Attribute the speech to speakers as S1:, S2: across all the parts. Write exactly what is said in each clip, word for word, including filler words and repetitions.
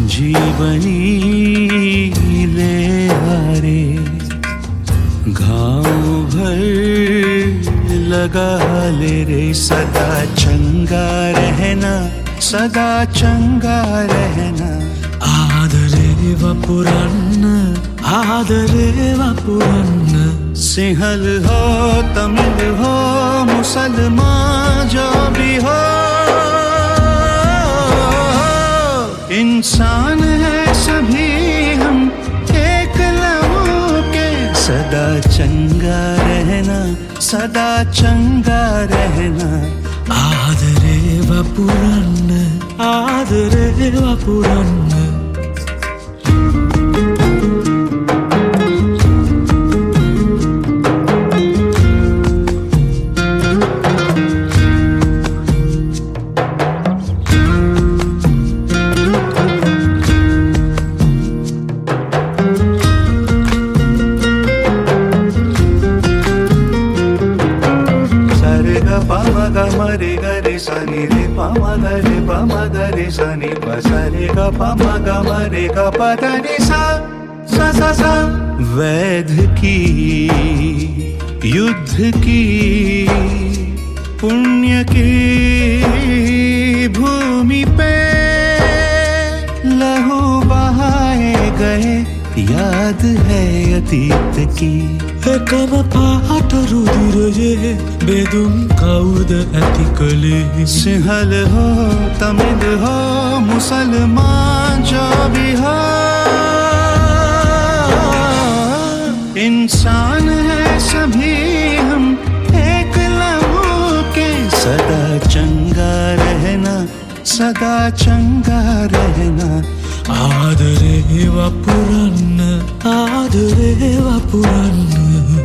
S1: संजीवनी ले आरे, घाव भर लगा ले रे। सदा चंगा रहना, सदा चंगा रहना।
S2: आदरे व पुरन्न, आदरे व पुरन्न।
S1: सिंहल हो तमिल हो मुसलमान जो भी हो, इंसान है सभी हम एक लहू के। सदा चंगा रहना, सदा चंगा रहना।
S2: आदरे व पुरन्न, आदरे व पुरन्न।
S1: मरे गरे सनी रे पमा गरे पमा गरे सनी पसरे ग पमा ग मरे ग पदनी सा सा सा सा। वैध की युद्ध की पुण्य की भूमि पे लहू बहाए गए, याद है अतीत की।
S2: एकम पाट रुधिर बेदुम काउद एथिकली।
S1: सिंहल हो तमिल हो मुसलमान जो भी हो, इंसान है सभी हम एक लहू के। सदा चंगा रहना, सदा चंगा रहना।
S2: आदरे व पुरन्न, आदरे व पुरन्न।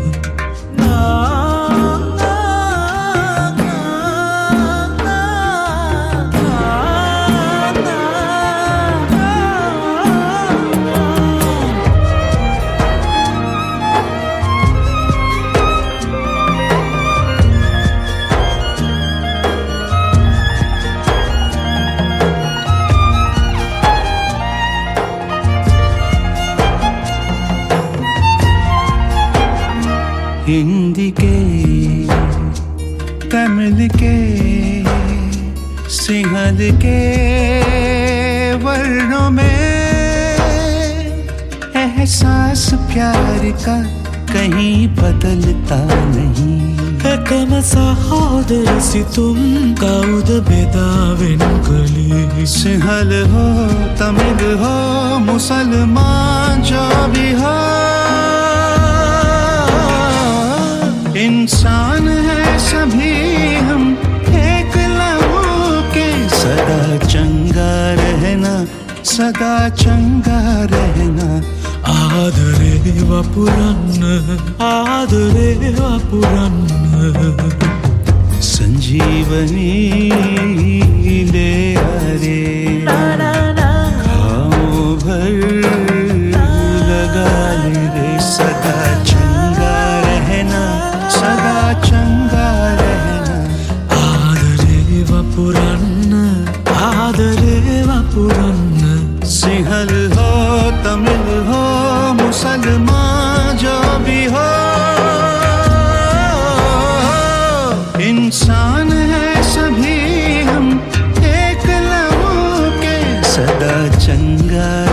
S1: हिंदी के तमिल के सिंहल के वर्णों में एहसास प्यार का कहीं बदलता नहीं।
S2: एकम सहोदर सी तुम काउद बेदाविन कली।
S1: सिंहल हो तमिल हो मुसलमान जो भी हो, इंसान है सभी हम एक लहू के। सदा चंगा रहना, सदा चंगा रहना।
S2: आदरे व पुरन्न, आदरे व पुरन्न।
S1: संजीवनी ले आरे, घाव भर लगा ले रे। सदा चंगा रहना, सदा चंगा रहना।
S2: आदरे व पुरन्न, आदरे व पुरन्न।
S1: सिंहल हो तमिल हो मुसलमान जो भी हो, इंसान है सभी हम एक लहू के। सदा चंगा